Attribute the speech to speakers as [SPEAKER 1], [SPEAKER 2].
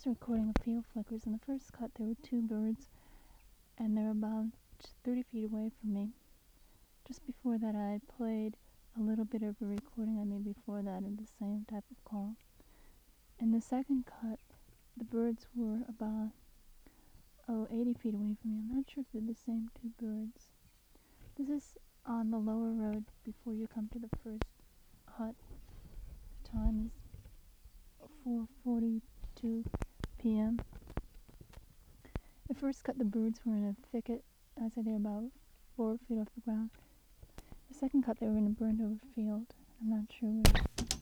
[SPEAKER 1] was recording a field flickers. In the first cut there were 2 birds, and they're about 30 feet away from me. Just before that I had played a little bit of a recording I made before that of the same type of call. In the second cut, the birds were about 80 feet away from me. I'm not sure if they're the same 2 birds. This is on the lower road before you come to the first hut. The time is 4:42 p.m. The first cut, the birds were in a thicket. I said they're about 4 feet off the ground. The second cut, they were in a burned over field. I'm not sure where.